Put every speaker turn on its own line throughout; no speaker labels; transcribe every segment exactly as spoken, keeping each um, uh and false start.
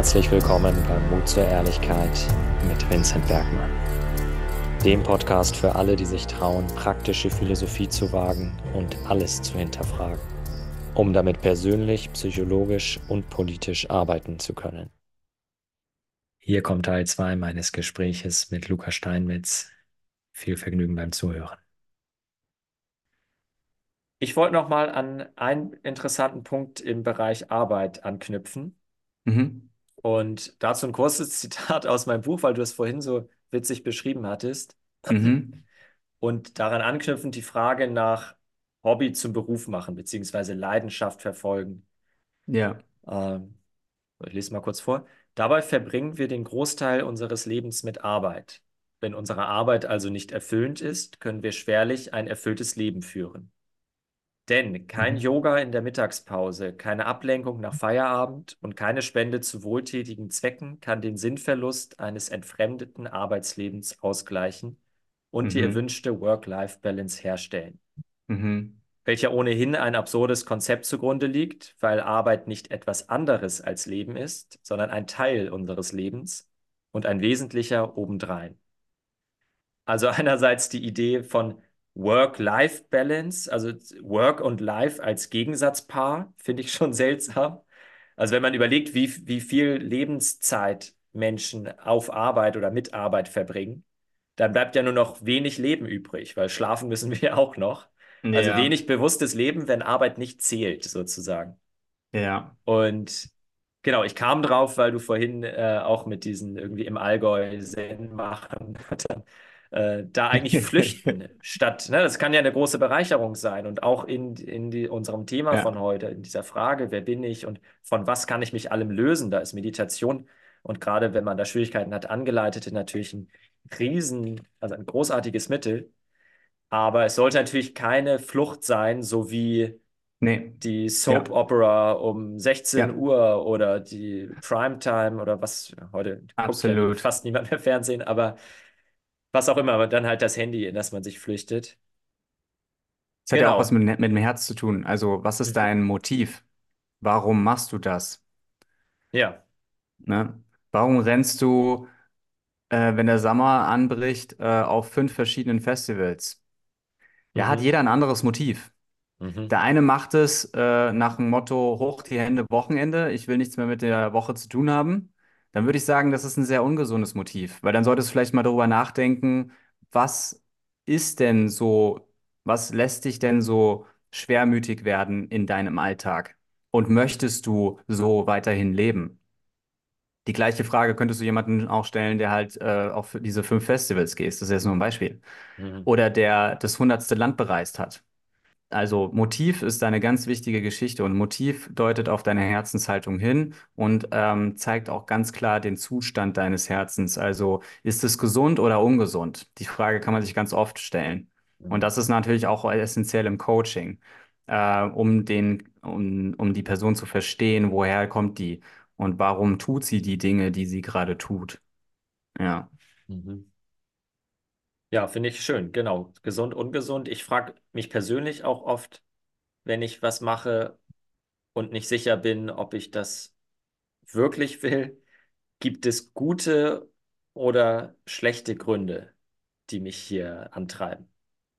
Herzlich willkommen beim Mut zur Ehrlichkeit mit Vincent Bergmann, dem Podcast für alle, die sich trauen, praktische Philosophie zu wagen und alles zu hinterfragen, um damit persönlich, psychologisch und politisch arbeiten zu können. Hier kommt Teil zwei meines Gespräches mit Luca Steinmetz. Viel Vergnügen beim Zuhören. Ich wollte noch mal an einen interessanten Punkt im Bereich Arbeit anknüpfen.
Mhm.
Und dazu ein kurzes Zitat aus meinem Buch, weil du es vorhin so witzig beschrieben hattest.
Mhm.
Und daran anknüpfend die Frage nach Hobby zum Beruf machen, beziehungsweise Leidenschaft verfolgen.
Ja.
Ähm, ich lese mal kurz vor. Dabei verbringen wir den Großteil unseres Lebens mit Arbeit. Wenn unsere Arbeit also nicht erfüllend ist, können wir schwerlich ein erfülltes Leben führen. Denn kein
Mhm.
Yoga in der Mittagspause, keine Ablenkung nach Feierabend und keine Spende zu wohltätigen Zwecken kann den Sinnverlust eines entfremdeten Arbeitslebens ausgleichen und die
Mhm.
erwünschte Work-Life-Balance herstellen,
Mhm.
welcher ohnehin ein absurdes Konzept zugrunde liegt, weil Arbeit nicht etwas anderes als Leben ist, sondern ein Teil unseres Lebens und ein wesentlicher obendrein. Also einerseits die Idee von Work-Life-Balance, also Work und Life als Gegensatzpaar, finde ich schon seltsam. Also wenn man überlegt, wie, wie viel Lebenszeit Menschen auf Arbeit oder mit Arbeit verbringen, dann bleibt ja nur noch wenig Leben übrig, weil schlafen müssen wir ja auch noch. Also
Ja.
wenig bewusstes Leben, wenn Arbeit nicht zählt, sozusagen.
Ja.
Und genau, ich kam drauf, weil du vorhin äh, auch mit diesen irgendwie im Allgäu Zen machen, dann, äh, da eigentlich flüchten statt, ne, das kann ja eine große Bereicherung sein und auch in, in die, unserem Thema von
Ja.
heute, in dieser Frage, wer bin ich und von was kann ich mich allem lösen, da ist Meditation und gerade wenn man da Schwierigkeiten hat, Angeleitete natürlich ein Riesen, also ein großartiges Mittel, aber es sollte natürlich keine Flucht sein, so wie
Nee.
die Soap
Ja.
Opera um sechzehn
Ja.
Uhr oder die Primetime oder was, heute guckt ja
Absolut.
fast niemand mehr Fernsehen, aber was auch immer, aber dann halt das Handy, in das man sich flüchtet.
Es hat ja auch was
Genau.
mit, mit dem Herz zu tun. Also, was ist
Mhm.
dein Motiv? Warum machst du das?
Ja.
Ne? Warum rennst du, äh, wenn der Sommer anbricht, äh, auf fünf verschiedenen Festivals? Ja, hat
Mhm.
jeder ein anderes Motiv.
Mhm.
Der eine macht es äh, nach dem Motto, hoch die Hände, Wochenende, ich will nichts mehr mit der Woche zu tun haben. Dann würde ich sagen, das ist ein sehr ungesundes Motiv, weil dann solltest du vielleicht mal darüber nachdenken, was ist denn so, was lässt dich denn so schwermütig werden in deinem Alltag? Und möchtest du so weiterhin leben? Die gleiche Frage könntest du jemanden auch stellen, der halt äh, auf diese fünf Festivals geht. Das ist jetzt nur ein Beispiel.
Mhm.
Oder der das hundertste Land bereist hat. Also Motiv ist eine ganz wichtige Geschichte und Motiv deutet auf deine Herzenshaltung hin und ähm, zeigt auch ganz klar den Zustand deines Herzens. Also ist es gesund oder ungesund? Die Frage kann man sich ganz oft stellen. Und
Mhm.
das ist natürlich auch essentiell im Coaching, äh, um den, um, um die Person zu verstehen, woher kommt die und warum tut sie die Dinge, die sie gerade tut. Ja,
Mhm. Ja, finde ich schön, genau. Gesund, ungesund. Ich frage mich persönlich auch oft, wenn ich was mache und nicht sicher bin, ob ich das wirklich will, gibt es gute oder schlechte Gründe, die mich hier antreiben?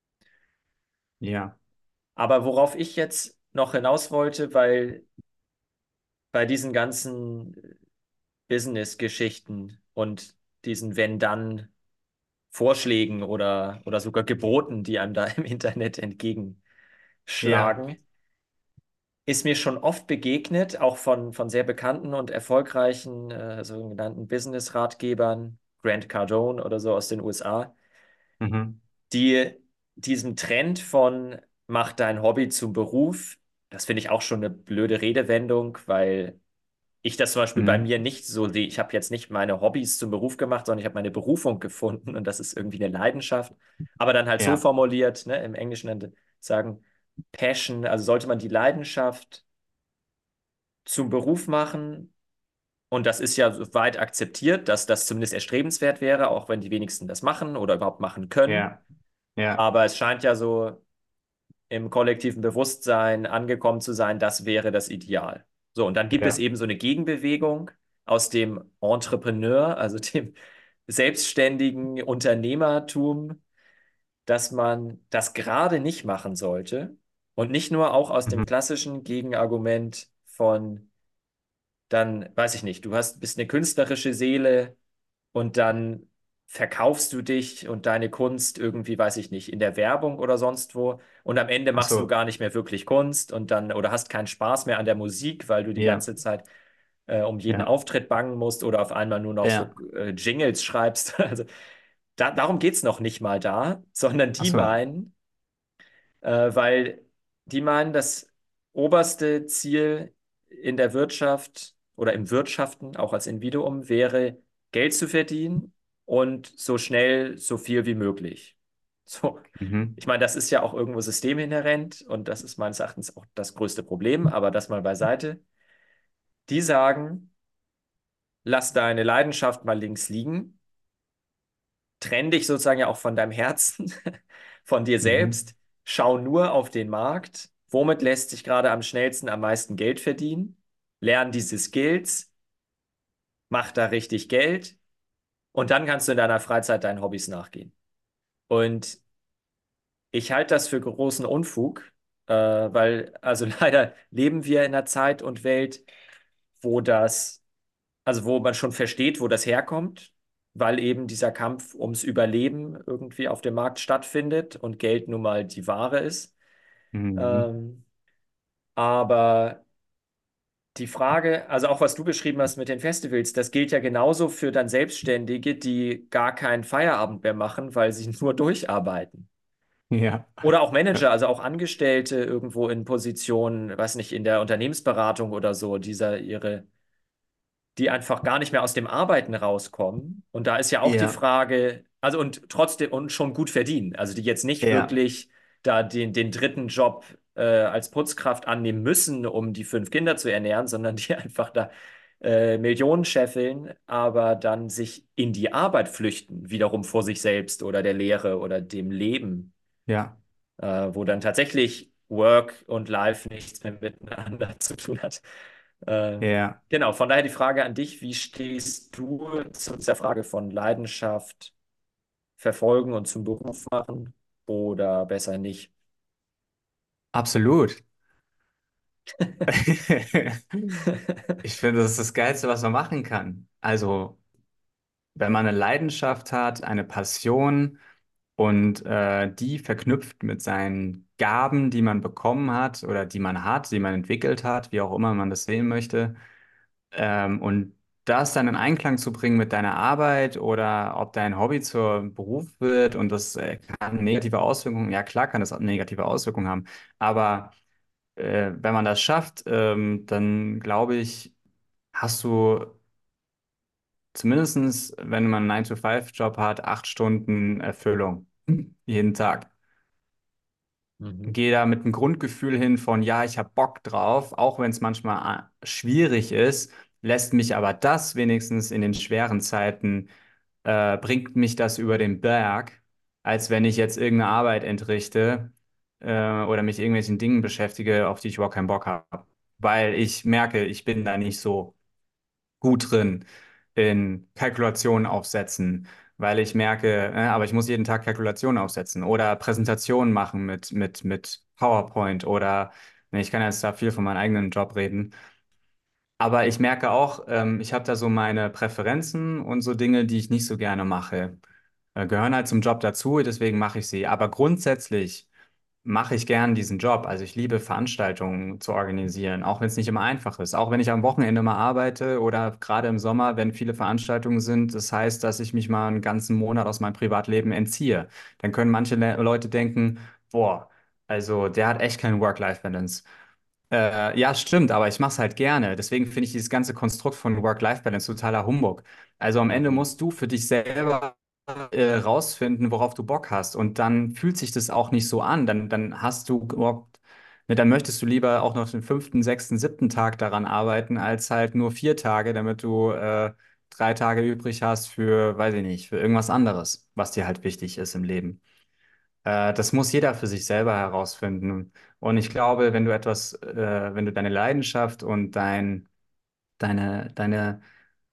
ja,
Aber worauf ich jetzt noch hinaus wollte, weil bei diesen ganzen Business-Geschichten und diesen Wenn-Dann-Vorschlägen oder, oder sogar Geboten, die einem da im Internet
ja,
entgegenschlagen, ist mir schon oft begegnet, auch von, von sehr bekannten und erfolgreichen äh, sogenannten Business-Ratgebern, Grant Cardone oder so aus den U S A,
mhm.
die diesen Trend von mach dein Hobby zum Beruf, das finde ich auch schon eine blöde Redewendung, weil ich das zum Beispiel bei
Mhm.
mir nicht so sehe. Ich habe jetzt nicht meine Hobbys zum Beruf gemacht, sondern ich habe meine Berufung gefunden und das ist irgendwie eine Leidenschaft. Aber dann halt so
Ja,
formuliert, ne, im Englischen dann sagen Passion, also sollte man die Leidenschaft zum Beruf machen. Und das ist ja so weit akzeptiert, dass das zumindest erstrebenswert wäre, auch wenn die wenigsten das machen oder überhaupt machen können.
ja, ja,
Aber es scheint ja so im kollektiven Bewusstsein angekommen zu sein, das wäre das Ideal. So, und dann gibt es
ja.
eben so eine Gegenbewegung, aus dem Entrepreneur, also dem selbstständigen Unternehmertum, dass man das gerade nicht machen sollte. Und nicht nur auch aus dem
Mhm.
klassischen Gegenargument von, dann, weiß ich nicht, du hast, bist eine künstlerische Seele und dann verkaufst du dich und deine Kunst irgendwie, weiß ich nicht, in der Werbung oder sonst wo. Und am Ende
Ach
machst du
so,
gar nicht mehr wirklich Kunst und dann, oder hast keinen Spaß mehr an der Musik, weil du die
ja,
ganze Zeit äh, um jeden
ja,
Auftritt bangen musst oder auf einmal nur noch
ja.
so äh, Jingles schreibst. Also da, darum geht es noch nicht mal da, sondern
Ach
die
so.
meinen, äh, weil die meinen, das oberste Ziel in der Wirtschaft oder im Wirtschaften, auch als Individuum, wäre, Geld zu verdienen und so schnell, so viel wie möglich. So,
Mhm.
ich meine, das ist ja auch irgendwo systeminhärent und das ist meines Erachtens auch das größte Problem, aber das mal beiseite. Die sagen, lass deine Leidenschaft mal links liegen, trenn dich sozusagen ja auch von deinem Herzen, von dir
Mhm.
selbst, schau nur auf den Markt, womit lässt sich gerade am schnellsten am meisten Geld verdienen, lern diese Skills, mach da richtig Geld und dann kannst du in deiner Freizeit deinen Hobbys nachgehen. Und ich halte das für großen Unfug, äh, weil also leider leben wir in einer Zeit und Welt, wo das also wo man schon versteht, wo das herkommt, weil eben dieser Kampf ums Überleben irgendwie auf dem Markt stattfindet und Geld nun mal die Ware ist.
Mhm.
Ähm, aber die Frage, also auch was du beschrieben hast mit den Festivals, das gilt ja genauso für dann Selbstständige, die gar keinen Feierabend mehr machen, weil sie nur durcharbeiten.
Ja.
Oder auch Manager, also auch Angestellte irgendwo in Positionen, weiß nicht, in der Unternehmensberatung oder so, dieser ihre die einfach gar nicht mehr aus dem Arbeiten rauskommen. Und da ist ja auch die
Ja.
Frage, also und trotzdem und schon gut verdienen, also die jetzt nicht
Ja.
wirklich da den, den dritten Job äh, als Putzkraft annehmen müssen, um die fünf Kinder zu ernähren, sondern die einfach da äh, Millionen scheffeln, aber dann sich in die Arbeit flüchten, wiederum vor sich selbst oder der Lehre oder dem Leben,
Ja.
äh, wo dann tatsächlich Work und Life nichts mehr miteinander zu tun hat. Äh,
Ja.
genau, von daher die Frage an dich, wie stehst du zu dieser Frage von Leidenschaft verfolgen und zum Beruf machen oder besser nicht?
Absolut. Ich finde, das ist das Geilste, was man machen kann. Also, wenn man eine Leidenschaft hat, eine Passion und äh, die verknüpft mit seinen Gaben, die man bekommen hat oder die man hat, die man entwickelt hat, wie auch immer man das sehen möchte, ähm, und das dann in Einklang zu bringen mit deiner Arbeit oder ob dein Hobby zur Beruf wird und das äh, kann negative Auswirkungen, ja klar kann das auch negative Auswirkungen haben, aber äh, wenn man das schafft, ähm, dann glaube ich, hast du zumindestens, wenn man einen nine to five job hat, acht Stunden Erfüllung jeden Tag.
Mhm.
Gehe da mit einem Grundgefühl hin von, ja, ich habe Bock drauf, auch wenn es manchmal äh, schwierig ist, lässt mich aber das wenigstens in den schweren Zeiten, äh, bringt mich das über den Berg, als wenn ich jetzt irgendeine Arbeit entrichte, äh, oder mich irgendwelchen Dingen beschäftige, auf die ich überhaupt keinen Bock habe. Weil ich merke, ich bin da nicht so gut drin in Kalkulationen aufsetzen, weil ich merke, äh, aber ich muss jeden Tag Kalkulationen aufsetzen oder Präsentationen machen mit, mit, mit PowerPoint oder ne, ich kann jetzt da viel von meinem eigenen Job reden. Aber ich merke auch, ähm, ich habe da so meine Präferenzen und so Dinge, die ich nicht so gerne mache. Äh, gehören halt zum Job dazu, deswegen mache ich sie. Aber grundsätzlich mache ich gern diesen Job. Also ich liebe Veranstaltungen zu organisieren, auch wenn es nicht immer einfach ist. Auch wenn ich am Wochenende mal arbeite oder gerade im Sommer, wenn viele Veranstaltungen sind. Das heißt, dass ich mich mal einen ganzen Monat aus meinem Privatleben entziehe. Dann können manche Le Leute denken, boah, also der hat echt keine Work-Life-Balance. Äh, ja, stimmt, aber ich mache es halt gerne. Deswegen finde ich dieses ganze Konstrukt von Work-Life-Balance totaler Humbug. Also am Ende
Mhm.
musst du für dich selber äh, rausfinden, worauf du Bock hast. Und dann fühlt sich das auch nicht so an. Dann, dann hast du Bock, ne, dann möchtest du lieber auch noch den fünften, sechsten, siebten Tag daran arbeiten, als halt nur vier Tage, damit du äh, drei Tage übrig hast für, weiß ich nicht, für irgendwas anderes, was dir halt wichtig ist im Leben. Äh, das muss jeder für sich selber herausfinden. Und ich glaube, wenn du etwas, äh, wenn du deine Leidenschaft und dein, deine, deine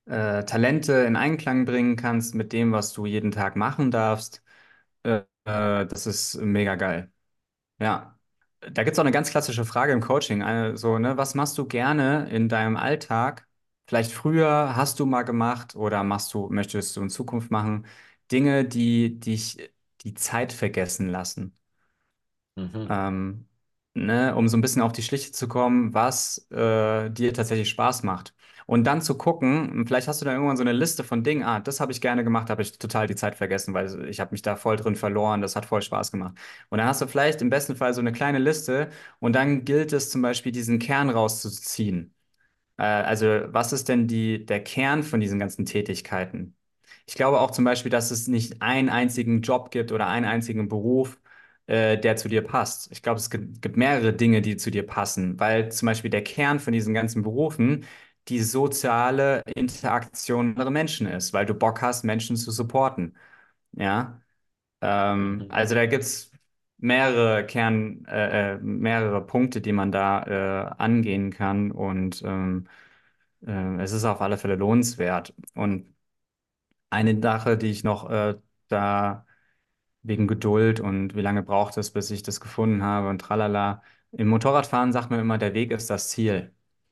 äh, Talente in Einklang bringen kannst mit dem, was du jeden Tag machen darfst. Äh, äh, das ist mega geil. Ja. Da gibt es auch eine ganz klassische Frage im Coaching. Eine, so, ne, was machst du gerne in deinem Alltag? Vielleicht früher hast du mal gemacht oder machst du, möchtest du in Zukunft machen? Dinge, die dich die Zeit vergessen lassen.
Mhm.
ähm, ne, um so ein bisschen auf die Schliche zu kommen, was äh, dir tatsächlich Spaß macht. Und dann zu gucken, vielleicht hast du dann irgendwann so eine Liste von Dingen, ah, das habe ich gerne gemacht, habe ich total die Zeit vergessen, weil ich habe mich da voll drin verloren, das hat voll Spaß gemacht. Und dann hast du vielleicht im besten Fall so eine kleine Liste und dann gilt es zum Beispiel, diesen Kern rauszuziehen. Äh, also, was ist denn die, der Kern von diesen ganzen Tätigkeiten? Ich glaube auch zum Beispiel, dass es nicht einen einzigen Job gibt oder einen einzigen Beruf, äh, der zu dir passt. Ich glaube, es gibt, gibt mehrere Dinge, die zu dir passen, weil zum Beispiel der Kern von diesen ganzen Berufen die soziale Interaktion mit anderen Menschen ist, weil du Bock hast, Menschen zu supporten. Ja, ähm,
Mhm.
also da gibt es mehrere Kern, äh, äh, mehrere Punkte, die man da äh, angehen kann und ähm, äh, es ist auf alle Fälle lohnenswert. Und eine Sache, die ich noch äh, da wegen Geduld und wie lange braucht es, bis ich das gefunden habe und tralala. Im Motorradfahren sagt man immer, der Weg ist das Ziel.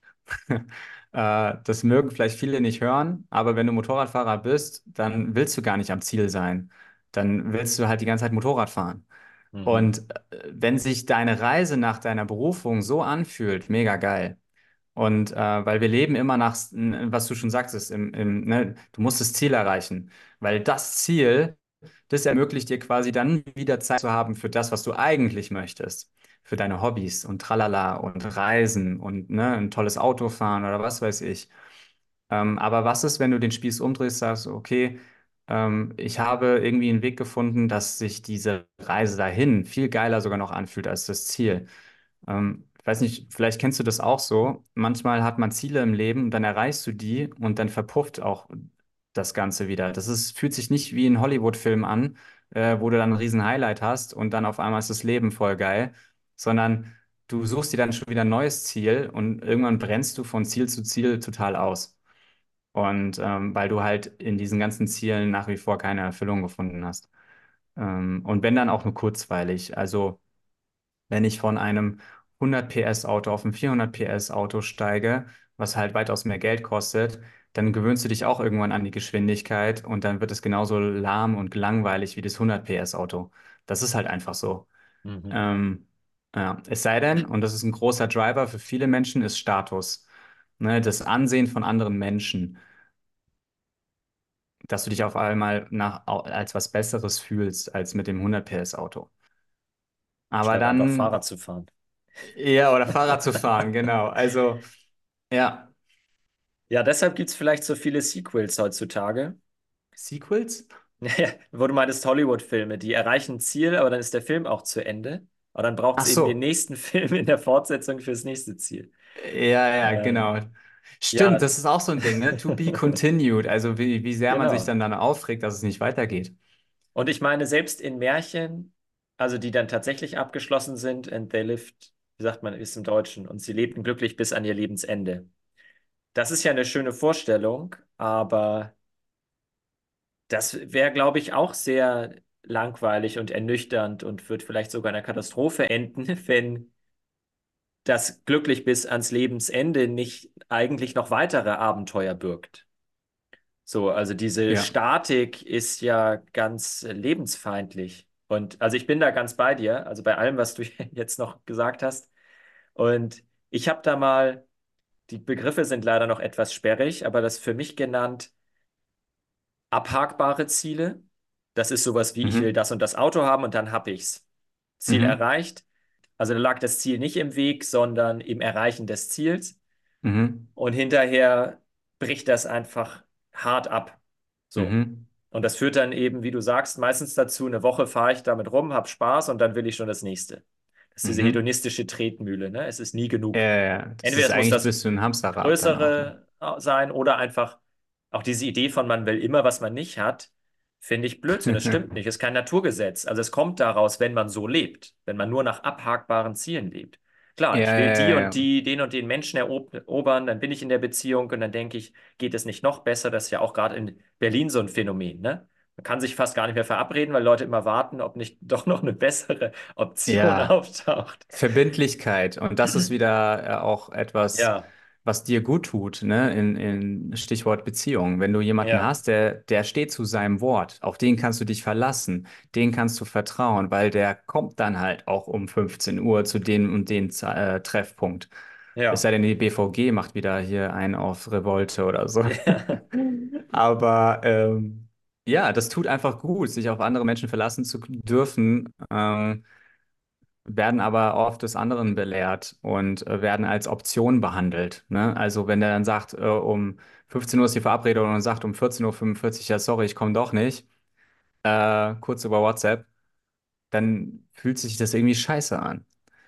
Äh, das mögen vielleicht viele nicht hören, aber wenn du Motorradfahrer bist, dann willst du gar nicht am Ziel sein. Dann willst du halt die ganze Zeit Motorrad fahren.
Mhm.
Und äh, wenn sich deine Reise nach deiner Berufung so anfühlt, mega geil. Und äh, weil wir leben immer nach, was du schon sagtest, im, im, ne, du musst das Ziel erreichen. Weil das Ziel, das ermöglicht dir quasi dann wieder Zeit zu haben für das, was du eigentlich möchtest. Für deine Hobbys und tralala und Reisen und ne, ein tolles Auto fahren oder was weiß ich. Ähm, aber was ist, wenn du den Spieß umdrehst, sagst, okay, ähm, ich habe irgendwie einen Weg gefunden, dass sich diese Reise dahin viel geiler sogar noch anfühlt als das Ziel. Ähm, ich weiß nicht, vielleicht kennst du das auch so. Manchmal hat man Ziele im Leben und dann erreichst du die und dann verpufft auch das Ganze wieder. Das ist, fühlt sich nicht wie ein Hollywood-Film an, äh, wo du dann ein riesen Highlight hast und dann auf einmal ist das Leben voll geil, sondern du suchst dir dann schon wieder ein neues Ziel und irgendwann brennst du von Ziel zu Ziel total aus. Und ähm, weil du halt in diesen ganzen Zielen nach wie vor keine Erfüllung gefunden hast. Ähm, und wenn dann auch nur kurzweilig. Also wenn ich von einem hundert P S Auto auf ein vierhundert P S Auto steige, was halt weitaus mehr Geld kostet, dann gewöhnst du dich auch irgendwann an die Geschwindigkeit und dann wird es genauso lahm und langweilig wie das hundert P S Auto. Das ist halt einfach so.
Mhm.
Ähm, ja. Es sei denn, und das ist ein großer Driver für viele Menschen, ist Status. Ne, das Ansehen von anderen Menschen, dass du dich auf einmal nach, als was Besseres fühlst als mit dem hundert P S Auto. Aber
Statt einfach Fahrrad
dann,
zu fahren.
ja, oder Fahrrad zu fahren, genau. Also, ja,
Ja, deshalb gibt es vielleicht so viele Sequels heutzutage.
Sequels?
Ja, wo du meintest, Hollywood-Filme, die erreichen ein Ziel, aber dann ist der Film auch zu Ende. Aber dann braucht
Ach
es eben den
so,
nächsten Film in der Fortsetzung fürs nächste Ziel.
ja, ja,
Ähm,
genau. Stimmt,
ja,
das ist auch so ein Ding, ne? To be continued. Also, wie, wie sehr man sich
genau.
dann dann aufregt, dass es nicht weitergeht.
Und ich meine, selbst in Märchen, also die dann tatsächlich abgeschlossen sind, and they lived, wie sagt man, ist im Deutschen, und sie lebten glücklich bis an ihr Lebensende. Das ist ja eine schöne Vorstellung, aber das wäre, glaube ich, auch sehr langweilig und ernüchternd und wird vielleicht sogar in einer Katastrophe enden, wenn das glücklich bis ans Lebensende nicht eigentlich noch weitere Abenteuer birgt. So, also diese
Ja.
Statik ist ja ganz lebensfeindlich. Und also ich bin da ganz bei dir, also bei allem, was du jetzt noch gesagt hast. Und ich habe da mal, die Begriffe sind leider noch etwas sperrig, aber das für mich genannt abhakbare Ziele. Das ist sowas wie, ich will
Mhm.
das und das Auto haben und dann hab ich's. Ziel
Mhm.
erreicht. Also da lag das Ziel nicht im Weg, sondern im Erreichen des Ziels.
Mhm.
Und hinterher bricht das einfach hart ab. So.
Mhm.
Und das führt dann eben, wie du sagst, meistens dazu, eine Woche fahre ich damit rum, habe Spaß und dann will ich schon das nächste. Das ist diese
Mhm.
hedonistische Tretmühle, ne? Es ist nie
Ja,
genug.
ja, ja. Das
Entweder
ist
es muss
eigentlich
das
bist du ein Hamsterrad dann auch, ne?
Größere äh, sein oder einfach auch diese Idee von man will immer, was man nicht hat, finde ich Blödsinn. Das stimmt nicht. Das ist kein Naturgesetz. Also es kommt daraus, wenn man so lebt, wenn man nur nach abhakbaren Zielen lebt. Klar,
Ja,
ich will
ja,
die
ja,
und
ja.
die, den und den Menschen erob- erobern, dann bin ich in der Beziehung und dann denke ich, geht es nicht noch besser? Das ist ja auch gerade in Berlin so ein Phänomen, ne? Man kann sich fast gar nicht mehr verabreden, weil Leute immer warten, ob nicht doch noch eine bessere Option
Ja,
auftaucht.
Verbindlichkeit. Und das ist wieder äh, auch etwas,
Ja,
was dir gut tut, ne? In, in Stichwort Beziehung. Wenn du jemanden
ja,
hast, der, der steht zu seinem Wort, auf den kannst du dich verlassen, den kannst du vertrauen, weil der kommt dann halt auch um fünfzehn Uhr zu dem und den äh, Treffpunkt. Es
ja,
sei denn, die B V G macht wieder hier einen auf Revolte oder so.
ja,
Aber ähm, ja, das tut einfach gut, sich auf andere Menschen verlassen zu dürfen. Ähm, werden aber oft des anderen belehrt und äh, werden als Option behandelt. Ne? Also wenn der dann sagt, äh, um fünfzehn Uhr ist die Verabredung und sagt um vierzehn Uhr fünfundvierzig, ja sorry, ich komme doch nicht, äh, kurz über WhatsApp, dann fühlt sich das irgendwie scheiße an.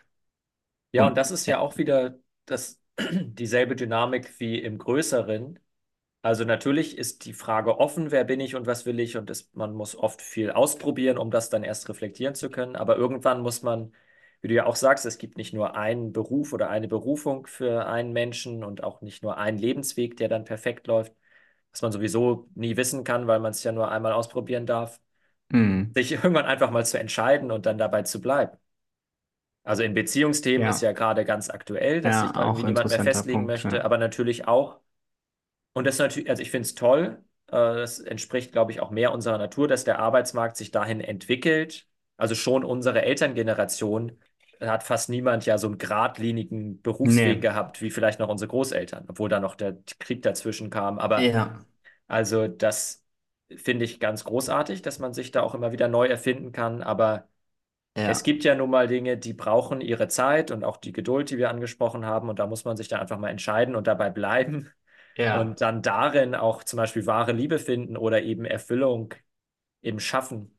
ja, und
Und
das ist
äh,
ja auch wieder das, dieselbe Dynamik wie im Größeren. Also natürlich ist die Frage offen, wer bin ich und was will ich, und das, man muss oft viel ausprobieren, um das dann erst reflektieren zu können. Aber irgendwann muss man, wie du ja auch sagst, es gibt nicht nur einen Beruf oder eine Berufung für einen Menschen und auch nicht nur einen Lebensweg, der dann perfekt läuft, was man sowieso nie wissen kann, weil man es ja nur einmal ausprobieren darf,
hm,
sich irgendwann einfach mal zu entscheiden und dann dabei zu bleiben. Also in Beziehungsthemen ist
ja,
ja gerade ganz aktuell, dass sich
ja,
da irgendwie
auch
niemand mehr
interessanter
festlegen
Punkt,
möchte,
ja.
aber natürlich auch. Und das natürlich, also ich finde es toll. Äh, das entspricht, glaube ich, auch mehr unserer Natur, dass der Arbeitsmarkt sich dahin entwickelt. Also schon unsere Elterngeneration hat fast niemand ja so einen geradlinigen Berufsweg
Nee,
gehabt, wie vielleicht noch unsere Großeltern, obwohl da noch der Krieg dazwischen kam. Aber
ja,
also das finde ich ganz großartig, dass man sich da auch immer wieder neu erfinden kann. Aber es
ja,
gibt ja nun mal Dinge, die brauchen ihre Zeit und auch die Geduld, die wir angesprochen haben. Und da muss man sich dann einfach mal entscheiden und dabei bleiben
ja,
und dann darin auch zum Beispiel wahre Liebe finden oder eben Erfüllung im Schaffen.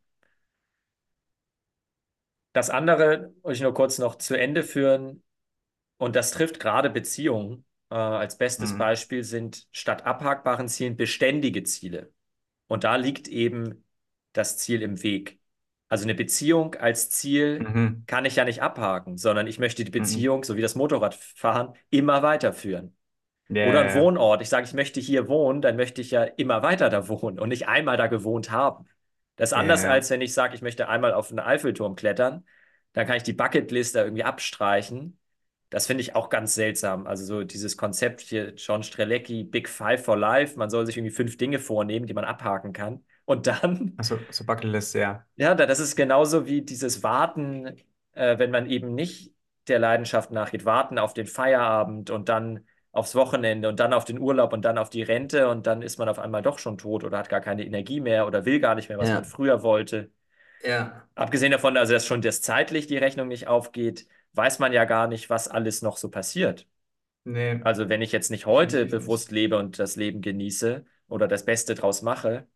Das andere wollte ich nur kurz noch zu Ende führen, und das trifft gerade Beziehungen. Äh, als bestes
mhm,
Beispiel sind statt abhakbaren Zielen beständige Ziele. Und da liegt eben das Ziel im Weg. Also eine Beziehung als Ziel
mhm,
kann ich ja nicht abhaken, sondern ich möchte die
mhm.
Beziehung, so wie das Motorradfahren, immer weiterführen.
Ja,
Oder ein
ja, ja,
Wohnort. Ich sage, ich möchte hier wohnen, dann möchte ich ja immer weiter da wohnen und nicht einmal da gewohnt haben. Das ist
ja,
anders,
ja,
als wenn ich sage, ich möchte einmal auf einen Eiffelturm klettern. Dann kann ich die Bucketlist da irgendwie abstreichen. Das finde ich auch ganz seltsam. Also so dieses Konzept hier, John Strelecki, Big Five for Life. Man soll sich irgendwie fünf Dinge vornehmen, die man abhaken kann. Und dann
also so Bucketlist, ja,
ja, da- das ist genauso wie dieses Warten, äh, wenn man eben nicht der Leidenschaft nachgeht. Warten auf den Feierabend und dann aufs Wochenende und dann auf den Urlaub und dann auf die Rente, und dann ist man auf einmal doch schon tot oder hat gar keine Energie mehr oder will gar nicht mehr, was man
ja,
früher wollte.
ja,
Abgesehen davon, also dass schon das zeitlich die Rechnung nicht aufgeht, weiß man ja gar nicht, was alles noch so passiert.
nee,
Also wenn ich jetzt nicht heute
definitiv nicht.
bewusst lebe und das Leben genieße oder das Beste draus mache,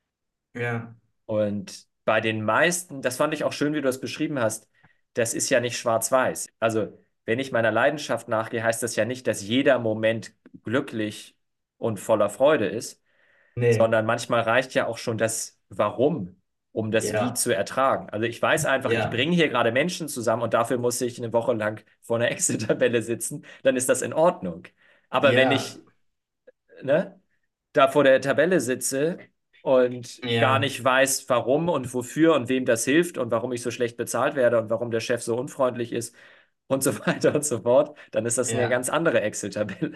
Ja,
und bei den meisten, das fand ich auch schön, wie du das beschrieben hast, das ist ja nicht schwarz-weiß. Also, wenn ich meiner Leidenschaft nachgehe, heißt das ja nicht, dass jeder Moment glücklich und voller Freude ist,
nee,
sondern manchmal reicht ja auch schon das Warum, um das Wie
ja,
zu ertragen. Also, ich weiß einfach, ich
ja,
bringe hier gerade Menschen zusammen und dafür muss ich eine Woche lang vor einer Excel-Tabelle sitzen, dann ist das in Ordnung. Aber wenn
ja,
ich, ne, da vor der Tabelle sitze und gar
ja,
nicht weiß, warum und wofür und wem das hilft und warum ich so schlecht bezahlt werde und warum der Chef so unfreundlich ist und so weiter und so fort, dann ist das eine
ja,
ganz andere Excel-Tabelle.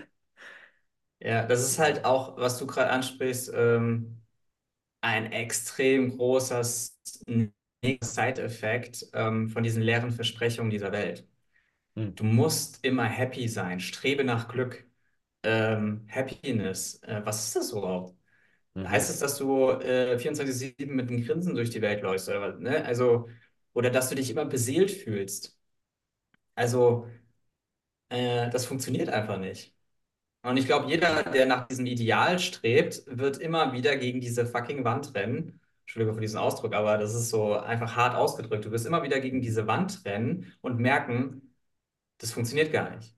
ja. Das ist halt auch, was du gerade ansprichst, ähm, ein extrem großer S- Side-Effekt ähm, von diesen leeren Versprechungen dieser Welt.
Hm.
Du musst immer happy sein, strebe nach Glück. Ähm, Happiness, äh, was ist das überhaupt? Heißt
Mhm.
es, dass du äh, vierundzwanzig sieben mit einem Grinsen durch die Welt läufst oder was, ne? Also, oder dass du dich immer beseelt fühlst? Also, äh, das funktioniert einfach nicht. Und ich glaube, jeder, der nach diesem Ideal strebt, wird immer wieder gegen diese fucking Wand rennen. Entschuldigung für diesen Ausdruck, aber das ist so einfach hart ausgedrückt. Du wirst immer wieder gegen diese Wand rennen und merken, das funktioniert gar nicht.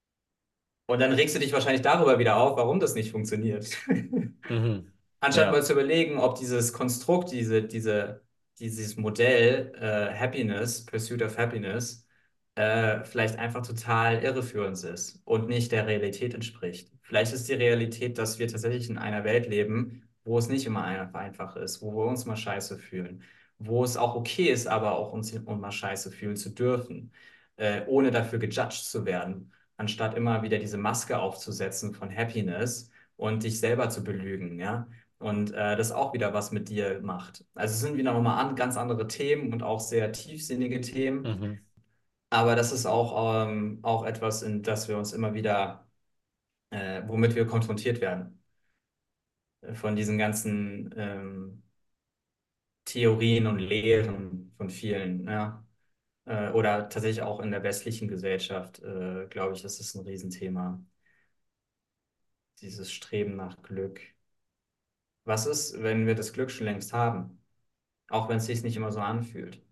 Und dann regst du dich wahrscheinlich darüber wieder auf, warum das nicht funktioniert.
Mhm.
Anstatt mal
Ja.
zu überlegen, ob dieses Konstrukt, diese, diese, dieses Modell äh, Happiness, Pursuit of Happiness, äh, vielleicht einfach total irreführend ist und nicht der Realität entspricht. Vielleicht ist die Realität, dass wir tatsächlich in einer Welt leben, wo es nicht immer ein- einfach ist, wo wir uns mal scheiße fühlen, wo es auch okay ist, aber auch uns uns mal scheiße fühlen zu dürfen, äh, ohne dafür gejudged zu werden, anstatt immer wieder diese Maske aufzusetzen von Happiness und dich selber zu belügen, ja. Und äh, das auch wieder was mit dir macht. Also es sind wieder nochmal an, ganz andere Themen und auch sehr tiefsinnige Themen.
Mhm.
Aber das ist auch, ähm, auch etwas, in das wir uns immer wieder, äh, womit wir konfrontiert werden. Äh, Von diesen ganzen ähm, Theorien und Lehren von vielen, ja. Äh, oder tatsächlich auch in der westlichen Gesellschaft, äh, glaube ich, ist es ein Riesenthema. Dieses Streben nach Glück. Was ist, wenn wir das Glück schon längst haben? Auch wenn es sich nicht immer so anfühlt.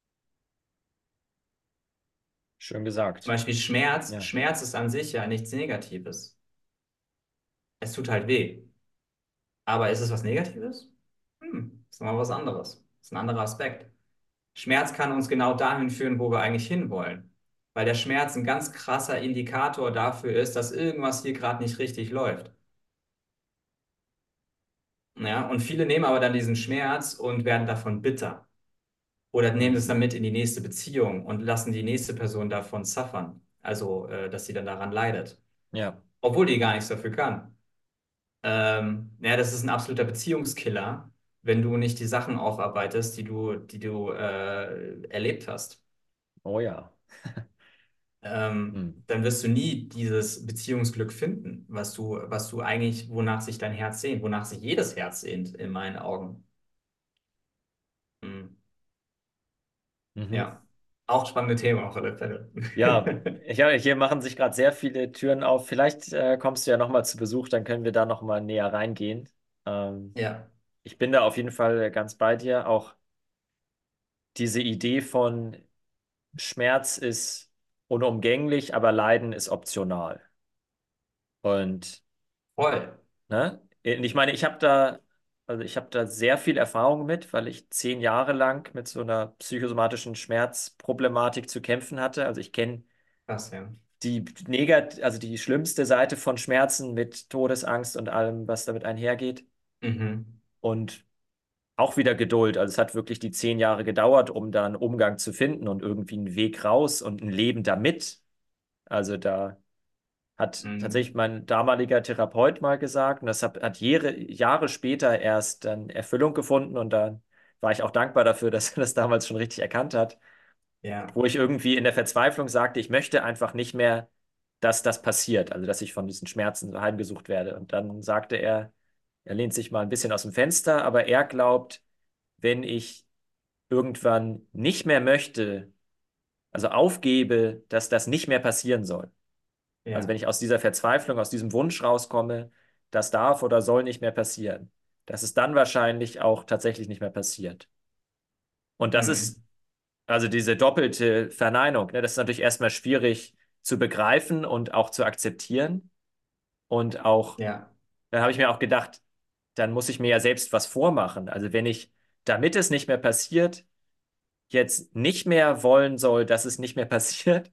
Schön
Zum
gesagt.
Beispiel Schmerz.
Ja.
Schmerz ist an sich ja nichts Negatives. Es tut halt weh. Aber ist es was Negatives? Hm, ist nochmal was anderes. Ist ein anderer Aspekt. Schmerz kann uns genau dahin führen, wo wir eigentlich hinwollen. Weil der Schmerz ein ganz krasser Indikator dafür ist, dass irgendwas hier gerade nicht richtig läuft. Ja, und viele nehmen aber dann diesen Schmerz und werden davon bitter. Oder nehmen es dann
Mhm.
mit in die nächste Beziehung und lassen die nächste Person davon suffern. Also, äh, dass sie dann daran leidet.
Ja.
Obwohl die gar nichts dafür kann. Ähm, ja, das ist ein absoluter Beziehungskiller, wenn du nicht die Sachen aufarbeitest, die du, die du äh, erlebt hast.
Oh ja.
Ähm,
Mhm.
dann wirst du nie dieses Beziehungsglück finden, was du, was du eigentlich, wonach sich dein Herz sehnt, wonach sich jedes Herz sehnt, in meinen Augen. Hm.
Mhm.
Ja, auch spannende Themen auf alle Fälle.
Ja, ja, hier machen sich gerade sehr viele Türen auf. Vielleicht äh, kommst du ja nochmal zu Besuch, dann können wir da nochmal näher reingehen. Ähm,
Ja,
ich bin da auf jeden Fall ganz bei dir. Auch diese Idee von Schmerz ist unumgänglich, aber Leiden ist optional. Und
voll.
ne, ich meine, ich habe da, also ich habe da sehr viel Erfahrung mit, weil ich zehn Jahre lang mit so einer psychosomatischen Schmerzproblematik zu kämpfen hatte. Also ich kenne
Krass, ja.
die negat, also die schlimmste Seite von Schmerzen mit Todesangst und allem, was damit einhergeht.
Mhm.
Und auch wieder Geduld. Also es hat wirklich die zehn Jahre gedauert, um da einen Umgang zu finden und irgendwie einen Weg raus und ein Leben damit. Also da hat tatsächlich
Mhm.
mein damaliger Therapeut mal gesagt, und das hat, hat Jahre, Jahre später erst dann Erfüllung gefunden und dann war ich auch dankbar dafür, dass er das damals schon richtig erkannt hat,
Ja.
wo ich irgendwie in der Verzweiflung sagte, ich möchte einfach nicht mehr, dass das passiert, also dass ich von diesen Schmerzen so heimgesucht werde. Und dann sagte er, er lehnt sich mal ein bisschen aus dem Fenster, aber er glaubt, wenn ich irgendwann nicht mehr möchte, also aufgebe, dass das nicht mehr passieren soll. Also wenn
Ja.
ich aus dieser Verzweiflung, aus diesem Wunsch rauskomme, das darf oder soll nicht mehr passieren, dass es dann wahrscheinlich auch tatsächlich nicht mehr passiert. Und das ist
Mhm.
also diese doppelte Verneinung, ne, das ist natürlich erstmal schwierig zu begreifen und auch zu akzeptieren. Und auch,
Ja.
dann habe ich mir auch gedacht, dann muss ich mir ja selbst was vormachen. Also wenn ich, damit es nicht mehr passiert, jetzt nicht mehr wollen soll, dass es nicht mehr passiert,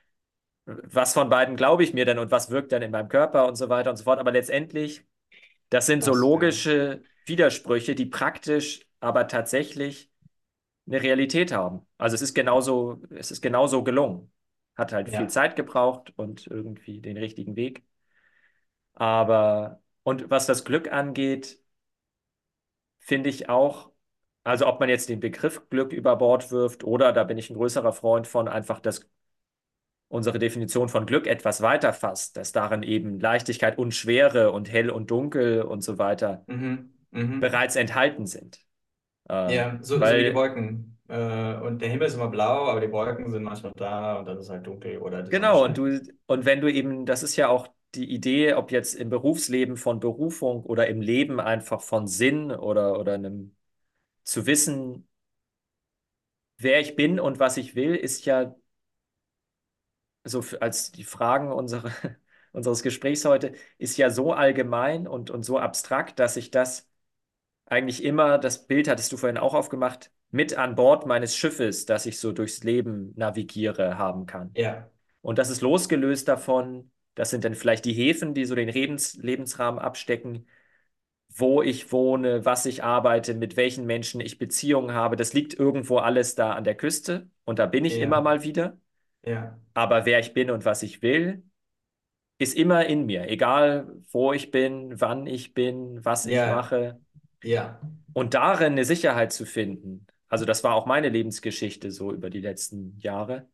was von beiden glaube ich mir denn und was wirkt dann in meinem Körper und so weiter und so fort. Aber letztendlich, das sind so
Krass, ja.
logische Widersprüche, die praktisch aber tatsächlich eine Realität haben. Also es ist genauso, es ist genauso gelungen. Hat halt viel
Ja.
Zeit gebraucht und irgendwie den richtigen Weg. Aber, und was das Glück angeht, finde ich auch, also ob man jetzt den Begriff Glück über Bord wirft oder, da bin ich ein größerer Freund von, einfach das, unsere Definition von Glück etwas weiter fasst, dass darin eben Leichtigkeit und Schwere und hell und dunkel und so weiter
Mhm. Mhm.
bereits enthalten sind. Ähm,
Ja, so, so wie die
weil,
Wolken. Äh, und der Himmel ist immer blau, aber die Wolken sind manchmal da und dann ist es halt dunkel oder die Sonne
genau, und
scheint.
du, und wenn du eben, das ist ja auch die Idee, ob jetzt im Berufsleben von Berufung oder im Leben einfach von Sinn oder, oder einem zu wissen, wer ich bin und was ich will, ist ja so f- als die Fragen unsere, unseres Gesprächs heute, ist ja so allgemein und, und so abstrakt, dass ich das eigentlich immer, das Bild hattest du vorhin auch aufgemacht, mit an Bord meines Schiffes, das ich so durchs Leben navigiere, haben kann.
Ja,
Und das ist losgelöst davon, das sind dann vielleicht die Häfen, die so den Lebens Lebensrahmen abstecken, wo ich wohne, was ich arbeite, mit welchen Menschen ich Beziehungen habe. Das liegt irgendwo alles da an der Küste und da bin ich immer
ja,
mal wieder.
ja,
Aber wer ich bin und was ich will, ist immer in mir, egal wo ich bin, wann ich bin, was ich
ja,
mache.
ja,
Und darin eine Sicherheit zu finden, also das war auch meine Lebensgeschichte so über die letzten Jahre,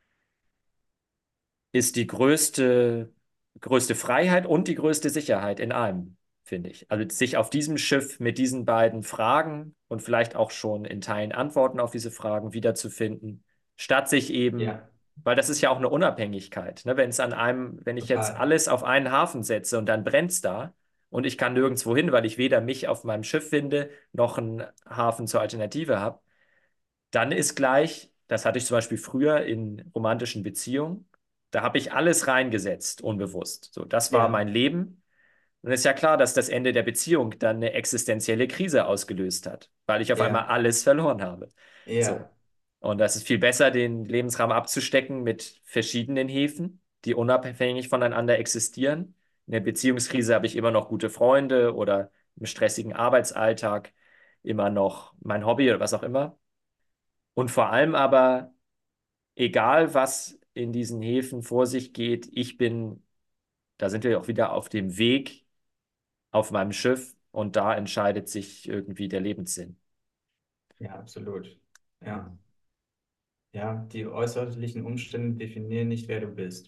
ist die größte, größte Freiheit und die größte Sicherheit in einem, finde ich. Also sich auf diesem Schiff mit diesen beiden Fragen und vielleicht auch schon in Teilen Antworten auf diese Fragen wiederzufinden, statt sich eben,
ja,
weil das ist ja auch eine Unabhängigkeit, ne? Wenn es an einem, wenn ich jetzt
total.
alles auf einen Hafen setze und dann brennt's da und ich kann nirgendwo hin, weil ich weder mich auf meinem Schiff finde, noch einen Hafen zur Alternative habe, dann ist gleich, das hatte ich zum Beispiel früher in romantischen Beziehungen, da habe ich alles reingesetzt, unbewusst. So, das war
Ja,
mein Leben. Und es ist ja klar, dass das Ende der Beziehung dann eine existenzielle Krise ausgelöst hat, weil ich auf einmal
ja,
alles verloren habe. So.
ja,
Und das ist viel besser, den Lebensraum abzustecken mit verschiedenen Häfen, die unabhängig voneinander existieren. In der Beziehungskrise habe ich immer noch gute Freunde oder im stressigen Arbeitsalltag immer noch mein Hobby oder was auch immer. Und vor allem aber, egal was in diesen Häfen vor sich geht, ich bin, da sind wir auch wieder auf dem Weg auf meinem Schiff und da entscheidet sich irgendwie der Lebenssinn.
ja, absolut. Ja,
Mhm.
ja, die äußerlichen Umstände definieren nicht, wer du bist.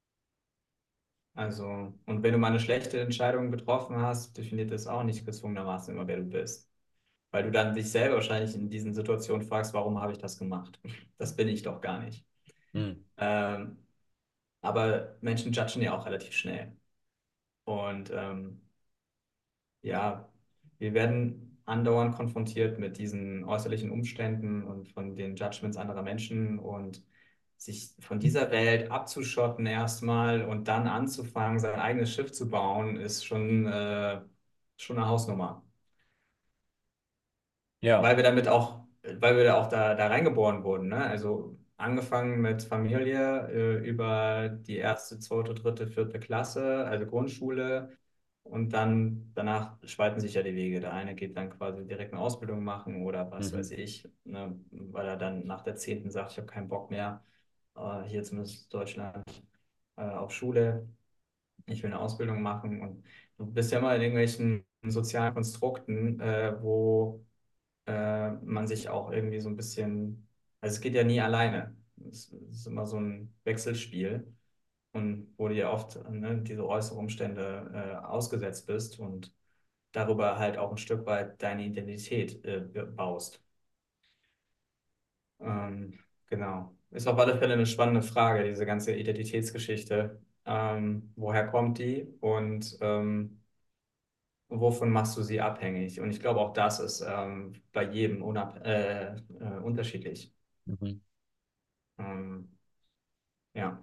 Also, und wenn du mal eine schlechte Entscheidung getroffen hast, definiert das auch nicht gezwungenermaßen immer, wer du bist. Weil du dann dich selber wahrscheinlich in diesen Situationen fragst, warum habe ich das gemacht? Das bin ich doch gar nicht.
Mhm.
Ähm, aber Menschen judgen ja auch relativ schnell. Und ähm, ja, wir werden andauernd konfrontiert mit diesen äußerlichen Umständen und von den Judgments anderer Menschen und sich von dieser Welt abzuschotten erstmal und dann anzufangen, sein eigenes Schiff zu bauen, ist schon, äh, schon eine Hausnummer.
Ja.
Weil wir damit auch, weil wir da auch da, da reingeboren wurden, ne? Also angefangen mit Familie, äh, über die erste, zweite, dritte, vierte Klasse, also Grundschule. Und dann danach spalten sich ja die Wege. Der eine geht dann quasi direkt eine Ausbildung machen oder was weiß
Mhm.
ich, ne? Weil er dann nach der zehnten sagt, ich habe keinen Bock mehr, äh, hier zumindest in Deutschland, äh, auf Schule. Ich will eine Ausbildung machen. Und du bist ja immer in irgendwelchen sozialen Konstrukten, äh, wo äh, man sich auch irgendwie so ein bisschen, also es geht ja nie alleine. Es ist immer so ein Wechselspiel und wo du ja oft, ne, diese äußeren Umstände äh, ausgesetzt bist und darüber halt auch ein Stück weit deine Identität äh, baust. Ähm, genau. Ist auf alle Fälle eine spannende Frage, diese ganze Identitätsgeschichte. Ähm, woher kommt die und ähm, wovon machst du sie abhängig? Und ich glaube, auch das ist ähm, bei jedem unab äh, äh, unterschiedlich.
Mhm.
Ähm, ja.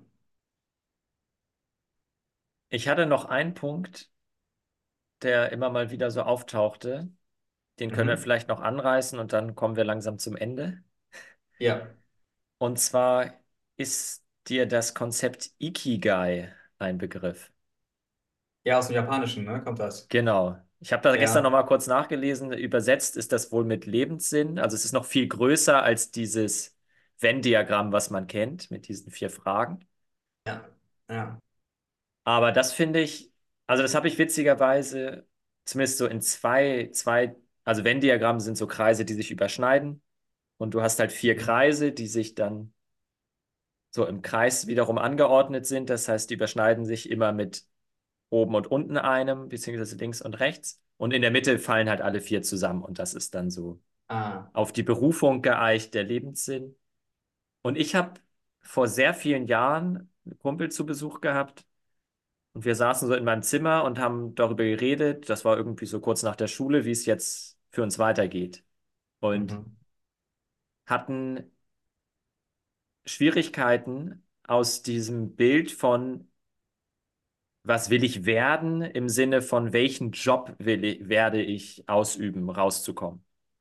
Ich hatte noch einen Punkt, der immer mal wieder so auftauchte. Den können wir
Mhm.
vielleicht noch anreißen und dann kommen wir langsam zum Ende.
Ja.
Und zwar ist dir das Konzept Ikigai ein Begriff?
Ja, aus dem Japanischen, ne, kommt das.
Genau. Ich habe da gestern noch
Ja.
mal kurz nachgelesen. Übersetzt ist das wohl mit Lebenssinn. Also es ist noch viel größer als dieses Venn-Diagramm, was man kennt, mit diesen vier Fragen.
Ja. Ja.
Aber das finde ich, also das habe ich witzigerweise zumindest so in zwei, zwei, also Venn-Diagramme sind so Kreise, die sich überschneiden. Und du hast halt vier
Mhm.
Kreise, die sich dann so im Kreis wiederum angeordnet sind. Das heißt, die überschneiden sich immer mit oben und unten einem, beziehungsweise links und rechts. Und in der Mitte fallen halt alle vier zusammen. Und das ist dann so
Ah.
auf die Berufung geeicht, der Lebenssinn. Und ich habe vor sehr vielen Jahren einen Kumpel zu Besuch gehabt. Und wir saßen so in meinem Zimmer und haben darüber geredet. Das war irgendwie so kurz nach der Schule, wie es jetzt für uns weitergeht. Und
Mhm.
hatten Schwierigkeiten aus diesem Bild von, was will ich werden, im Sinne von, welchen Job will ich, werde ich ausüben, rauszukommen.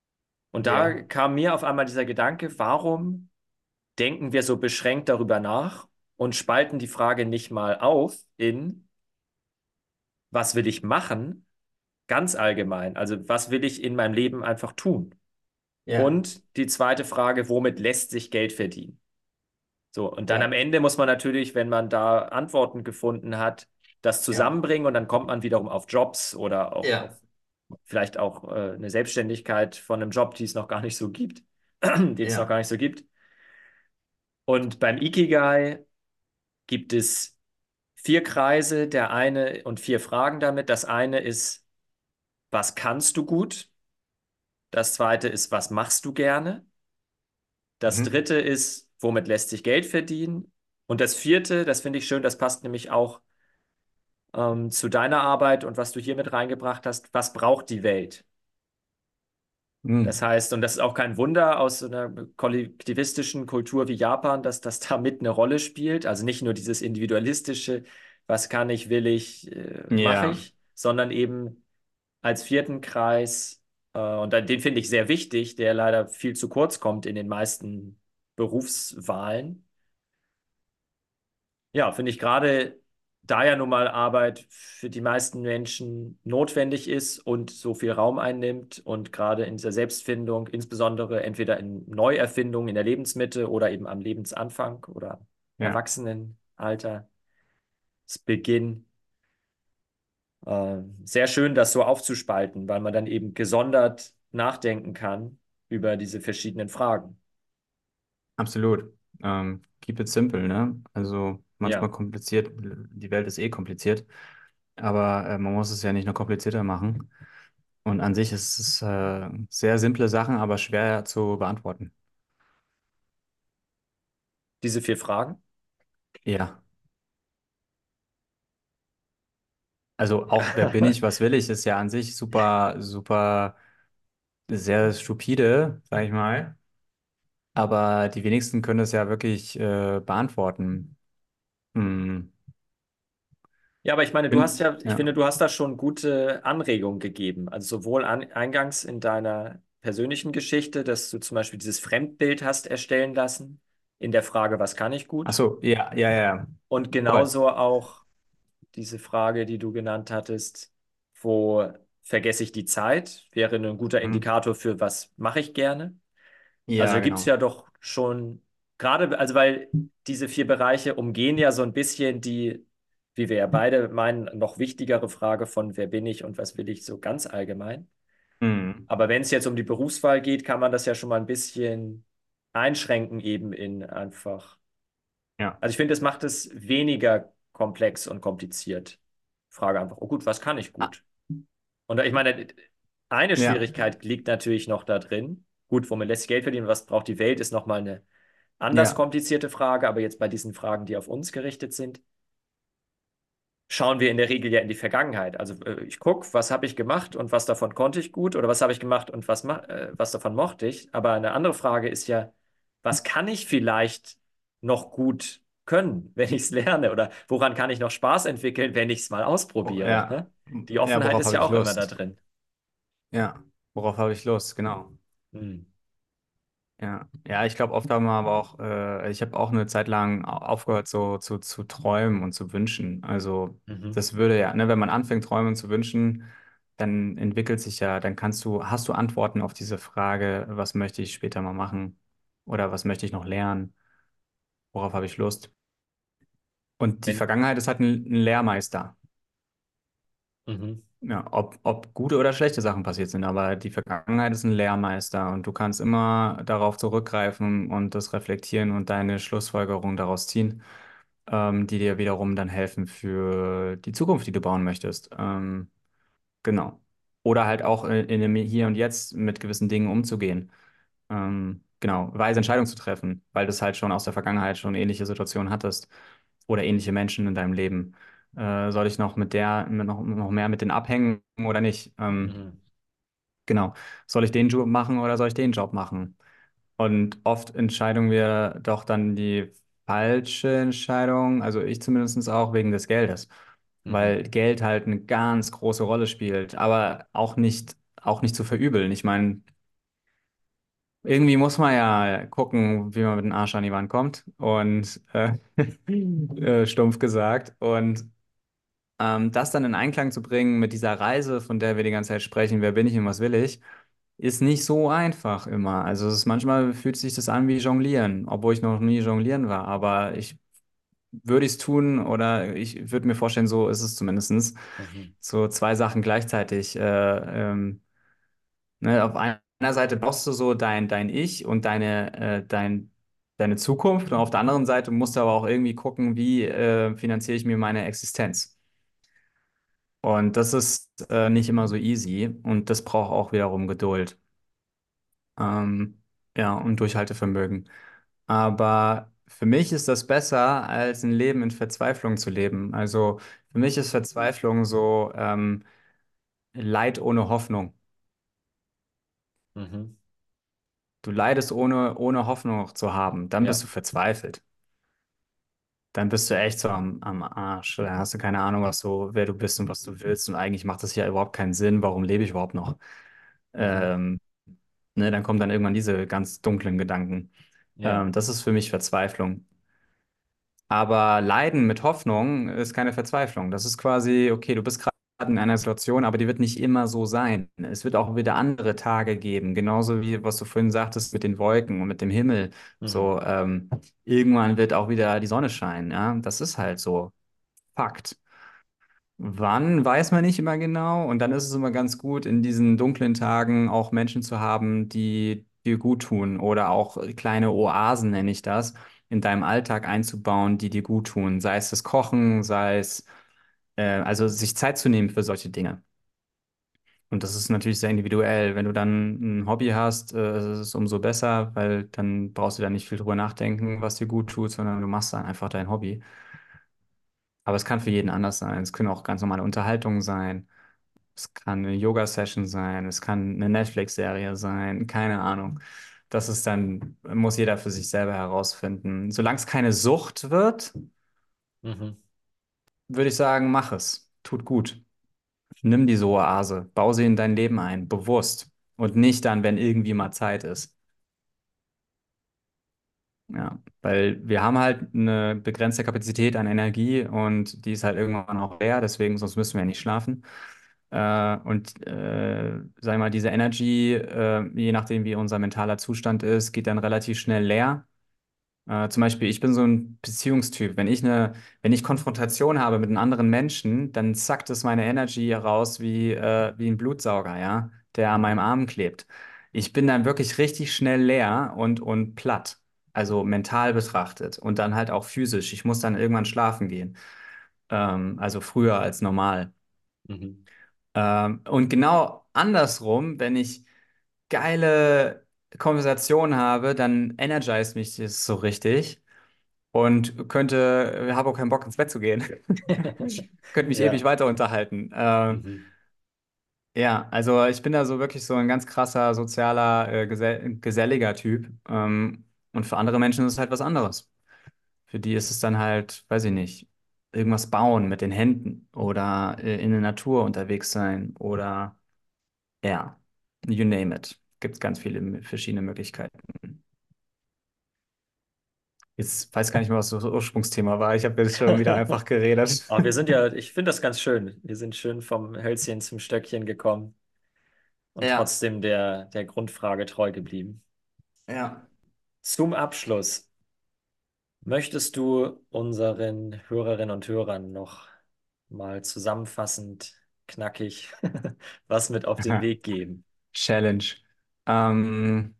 Und da
Ja,
kam mir auf einmal dieser Gedanke, warum denken wir so beschränkt darüber nach und spalten die Frage nicht mal auf in, was will ich machen, ganz allgemein. Also was will ich in meinem Leben einfach tun?
ja,
Und die zweite Frage, womit lässt sich Geld verdienen? So, und dann am
ja,
Ende muss man natürlich, wenn man da Antworten gefunden hat, das
ja,
zusammenbringen und dann kommt man wiederum auf Jobs oder auch
ja,
auf vielleicht auch äh, eine Selbstständigkeit von einem Job, die es noch gar nicht so gibt, den es noch
ja.
gar nicht so gibt. Und beim Ikigai gibt es vier Kreise, der eine und vier Fragen damit. Das eine ist, was kannst du gut? Das zweite ist, was machst du gerne? Das
Mhm.
dritte ist, womit lässt sich Geld verdienen? Und das vierte, das finde ich schön, das passt nämlich auch ähm, zu deiner Arbeit und was du hier mit reingebracht hast. Was braucht die Welt? Das
Mhm.
heißt, und das ist auch kein Wunder aus so einer kollektivistischen Kultur wie Japan, dass das da mit eine Rolle spielt. Also nicht nur dieses individualistische, was kann ich, will ich, äh, mache
Ja,
ich, sondern eben als vierten Kreis, äh, und den finde ich sehr wichtig, der leider viel zu kurz kommt in den meisten Berufswahlen. Ja, finde ich gerade, da ja nun mal Arbeit für die meisten Menschen notwendig ist und so viel Raum einnimmt und gerade in dieser Selbstfindung, insbesondere entweder in Neuerfindung in der Lebensmitte oder eben am Lebensanfang oder
ja,
Erwachsenenalter, Beginn, äh, sehr schön, das so aufzuspalten, weil man dann eben gesondert nachdenken kann über diese verschiedenen Fragen.
absolut. Ähm, keep it simple, ne? Also manchmal
Ja,
kompliziert, die Welt ist eh kompliziert, aber äh, man muss es ja nicht noch komplizierter machen. Und an sich ist es äh, sehr simple Sachen, aber schwer zu beantworten.
diese vier Fragen.
Ja, also auch wer bin ich, was will ich, ist ja an sich super, super, sehr stupide, sag ich mal. Aber die wenigsten können es ja wirklich äh, beantworten. Hm.
Ja, aber ich meine, du hast
Bin,
ja, ich
ja.
finde, du hast da schon gute Anregungen gegeben. Also sowohl an, eingangs in deiner persönlichen Geschichte, dass du zum Beispiel dieses Fremdbild hast erstellen lassen, in der Frage, was kann ich
Ach
gut?
so, ja, ja, ja, ja.
Und
Voll.
genauso auch diese Frage, die du genannt hattest, wo vergesse ich die Zeit, wäre ein guter
Hm.
Indikator für, was mache ich gerne. Also
Ja,
da gibt es
genau.
ja doch schon, gerade, also weil diese vier Bereiche umgehen ja so ein bisschen die, wie wir ja beide meinen, noch wichtigere Frage von wer bin ich und was will ich so ganz allgemein.
Hm.
Aber wenn es jetzt um die Berufswahl geht, kann man das ja schon mal ein bisschen einschränken eben in einfach.
Ja.
Also ich finde, es macht es weniger komplex und kompliziert. Frage einfach, oh gut, was kann ich
Ah,
gut? Und ich meine, eine
ja,
Schwierigkeit liegt natürlich noch da drin. Gut, womit lässt sich Geld verdienen? Was braucht die Welt? Ist nochmal eine anders
ja,
komplizierte Frage. Aber jetzt bei diesen Fragen, die auf uns gerichtet sind, schauen wir in der Regel ja in die Vergangenheit. Also äh, ich gucke, was habe ich gemacht und was davon konnte ich gut oder was habe ich gemacht und was, ma- äh, was davon mochte ich. Aber eine andere Frage ist ja, was kann ich vielleicht noch gut können, wenn ich es lerne? Oder woran kann ich noch Spaß entwickeln, wenn ich es mal
oh,
ausprobiere?
ja.
Ne? Die
Ja,
Offenheit
worauf
ist
habe
ja
ich
auch immer da
Lust?
drin.
Ja, worauf habe ich Lust? Genau.
Hm.
Ja, ja, ich glaube oft haben wir aber auch, äh, ich habe auch eine Zeit lang au- aufgehört, so zu, zu träumen und zu wünschen. Also
Mhm.
das würde ja, ne, wenn man anfängt, träumen und zu wünschen, dann entwickelt sich ja, dann kannst du, hast du Antworten auf diese Frage, was möchte ich später mal machen? Oder was möchte ich noch lernen? Worauf habe ich Lust? Und die
Wenn,
Vergangenheit ist halt ein, ein Lehrmeister.
mhm.
Ja, ob, ob gute oder schlechte Sachen passiert sind, aber die Vergangenheit ist ein Lehrmeister und du kannst immer darauf zurückgreifen und das reflektieren und deine Schlussfolgerung daraus ziehen, ähm, die dir wiederum dann helfen für die Zukunft, die du bauen möchtest. Ähm, genau. Oder halt auch in, in dem Hier und Jetzt mit gewissen Dingen umzugehen. Ähm, genau, weise Entscheidungen zu treffen, weil du es halt schon aus der Vergangenheit schon ähnliche Situationen hattest oder ähnliche Menschen in deinem Leben. Äh, soll ich noch mit der, mit noch, noch mehr mit denen abhängen oder nicht? Ähm,
Mhm.
genau. Soll ich den Job machen oder soll ich den Job machen? Und oft entscheiden wir doch dann die falsche Entscheidung, also ich zumindest auch wegen des Geldes,
Mhm.
weil Geld halt eine ganz große Rolle spielt, aber auch nicht, auch nicht zu verübeln. Ich meine, irgendwie muss man ja gucken, wie man mit dem Arsch an die Wand kommt. Und äh, äh, stumpf gesagt. Und ähm, das dann in Einklang zu bringen mit dieser Reise, von der wir die ganze Zeit sprechen, wer bin ich und was will ich, ist nicht so einfach immer. Also es ist, manchmal fühlt sich das an wie Jonglieren, obwohl ich noch nie jonglieren war. Aber ich würde ich es tun oder ich würde mir vorstellen, so ist es zumindestens.
Mhm.
So zwei Sachen gleichzeitig. Äh, ähm, ne, auf einer Seite brauchst du so dein, dein Ich und deine, äh, dein, deine Zukunft und auf der anderen Seite musst du aber auch irgendwie gucken, wie äh, finanziere ich mir meine Existenz. Und das ist äh, nicht immer so easy und das braucht auch wiederum Geduld. Ähm, ja, und Durchhaltevermögen. Aber für mich ist das besser, als ein Leben in Verzweiflung zu leben. Also für mich ist Verzweiflung so ähm, Leid ohne Hoffnung.
Mhm.
Du leidest ohne, ohne Hoffnung noch zu haben. Dann bist
Ja.
du verzweifelt. Dann bist du echt so am, am Arsch. Dann hast du keine Ahnung, was du, wer du bist und was du willst. Und eigentlich macht das ja überhaupt keinen Sinn. Warum lebe ich überhaupt noch?
Mhm.
Ähm, ne, dann kommen dann irgendwann diese ganz dunklen Gedanken.
Ja.
Ähm, das ist für mich Verzweiflung. Aber Leiden mit Hoffnung ist keine Verzweiflung. Das ist quasi, okay, du bist gerade in einer Situation, aber die wird nicht immer so sein. Es wird auch wieder andere Tage geben, genauso wie was du vorhin sagtest mit den Wolken und mit dem Himmel.
Mhm.
So, ähm, irgendwann wird auch wieder die Sonne scheinen, ja. Das ist halt so Fakt. Wann, weiß man nicht immer genau. Und dann ist es immer ganz gut, in diesen dunklen Tagen auch Menschen zu haben, die dir gut tun oder auch kleine Oasen, nenne ich das, in deinem Alltag einzubauen, die dir gut tun. Sei es das Kochen, sei es, äh, also sich Zeit zu nehmen für solche Dinge. Und das ist natürlich sehr individuell. Wenn du dann ein Hobby hast, äh, ist es umso besser, weil dann brauchst du da nicht viel drüber nachdenken, was dir gut tut, sondern du machst dann einfach dein Hobby. Aber es kann für jeden anders sein. Es können auch ganz normale Unterhaltungen sein. Es kann eine Yoga-Session sein, es kann eine Netflix-Serie sein, keine Ahnung. Das ist dann, muss jeder für sich selber herausfinden. Solange es keine Sucht wird,
Mhm.
würde ich sagen, mach es. Tut gut. Nimm diese Oase, bau sie in dein Leben ein, bewusst. Und nicht dann, wenn irgendwie mal Zeit ist. Ja, weil wir haben halt eine begrenzte Kapazität an Energie und die ist halt irgendwann auch leer, deswegen sonst müssen wir ja nicht schlafen. Äh, und äh, sag ich mal, diese Energy, äh, je nachdem wie unser mentaler Zustand ist, geht dann relativ schnell leer. Äh, zum Beispiel, ich bin so ein Beziehungstyp. Wenn ich eine, wenn ich Konfrontation habe mit einem anderen Menschen, dann zackt es meine Energy raus wie, äh, wie ein Blutsauger, ja, der an meinem
Mhm.
Arm klebt. Ich bin dann wirklich richtig schnell leer und, und platt. Also mental betrachtet und dann halt auch physisch. Ich muss dann irgendwann schlafen gehen. Ähm, also früher als normal.
Mhm.
Ähm, und genau andersrum, wenn ich geile Konversationen habe, dann energize mich das so richtig und könnte, habe auch keinen Bock ins Bett zu gehen. Könnte mich ewig
Ja.
weiter unterhalten. Ähm,
Mhm.
ja, also ich bin da so wirklich so ein ganz krasser, sozialer, äh, gesell geselliger Typ. Ähm, und für andere Menschen ist es halt was anderes. Für die ist es dann halt, weiß ich nicht, irgendwas bauen mit den Händen oder äh, in der Natur unterwegs sein oder ja, you name it. Gibt es ganz viele verschiedene Möglichkeiten. Jetzt weiß gar nicht mehr, was das Ursprungsthema war. Ich habe jetzt schon wieder einfach geredet.
Aber wir sind ja, ich finde das ganz schön. Wir sind schön vom Hölzchen zum Stöckchen gekommen und
Ja,
trotzdem der, der Grundfrage treu geblieben.
ja.
Zum Abschluss, möchtest du unseren Hörerinnen und Hörern noch mal zusammenfassend, knackig was mit auf den Weg geben?
Challenge. Ähm,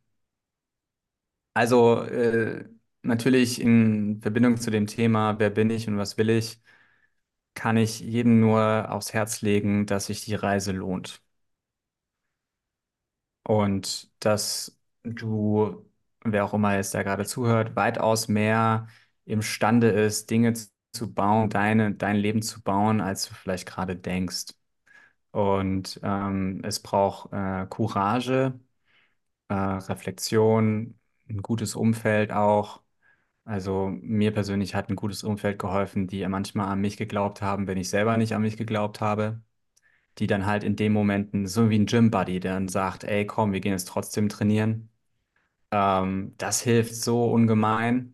also äh, natürlich in Verbindung zu dem Thema, wer bin ich und was will ich, kann ich jedem nur aufs Herz legen, dass sich die Reise lohnt. Und dass du, wer auch immer jetzt da gerade zuhört, weitaus mehr imstande ist, Dinge zu zu bauen, deine, dein Leben zu bauen, als du vielleicht gerade denkst. Und ähm, es braucht äh, Courage, äh, Reflexion, ein gutes Umfeld auch. Also mir persönlich hat ein gutes Umfeld geholfen, die manchmal an mich geglaubt haben, wenn ich selber nicht an mich geglaubt habe, die dann halt in den Momenten, so wie ein Gym-Buddy, der dann sagt, ey, komm, wir gehen jetzt trotzdem trainieren. Ähm, das hilft so ungemein.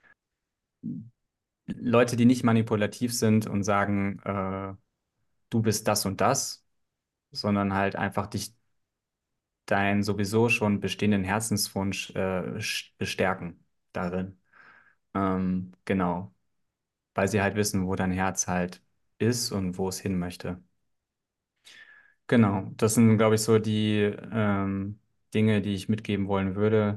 Leute, die nicht manipulativ sind und sagen, äh, du bist das und das, sondern halt einfach dich deinen sowieso schon bestehenden Herzenswunsch äh, sch- bestärken darin. Ähm, genau, weil sie halt wissen, wo dein Herz halt ist und wo es hin möchte. Genau, das sind, glaube ich, so die ähm, Dinge, die ich mitgeben wollen würde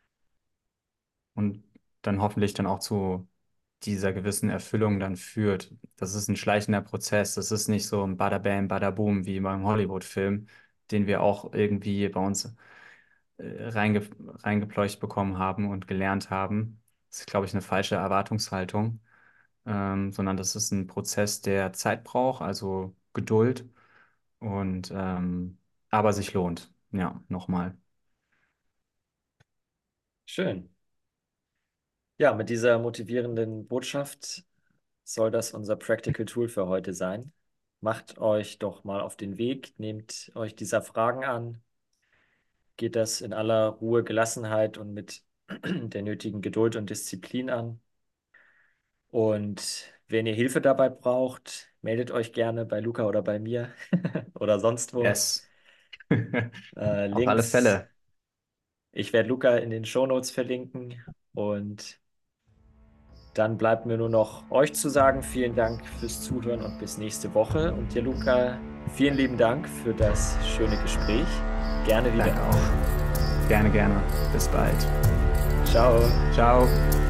und dann hoffentlich dann auch zu dieser gewissen Erfüllung dann führt. Das ist ein schleichender Prozess. Das ist nicht so ein Bada Bam, Bada Boom wie beim Hollywood-Film, den wir auch irgendwie bei uns äh, reinge reingepleucht bekommen haben und gelernt haben. Das ist, glaube ich, eine falsche Erwartungshaltung, ähm, sondern das ist ein Prozess, der Zeit braucht, also Geduld und ähm, aber sich lohnt. Ja, nochmal.
Schön. Ja, mit dieser motivierenden Botschaft soll das unser Practical Tool für heute sein. Macht euch doch mal auf den Weg, nehmt euch dieser Fragen an, geht das in aller Ruhe, Gelassenheit und mit der nötigen Geduld und Disziplin an. Und wenn ihr Hilfe dabei braucht, meldet euch gerne bei Luca oder bei mir oder sonst wo.
Yes.
Äh,
Auf alle
Links,
Fälle.
ich werde Luca in den Shownotes verlinken. Und dann bleibt mir nur noch euch zu sagen, vielen Dank fürs Zuhören und bis nächste Woche. Und dir, Luca, vielen lieben Dank für das schöne Gespräch. Gerne
Danke
wieder.
auch. Gerne, gerne. Bis bald.
Ciao.
Ciao.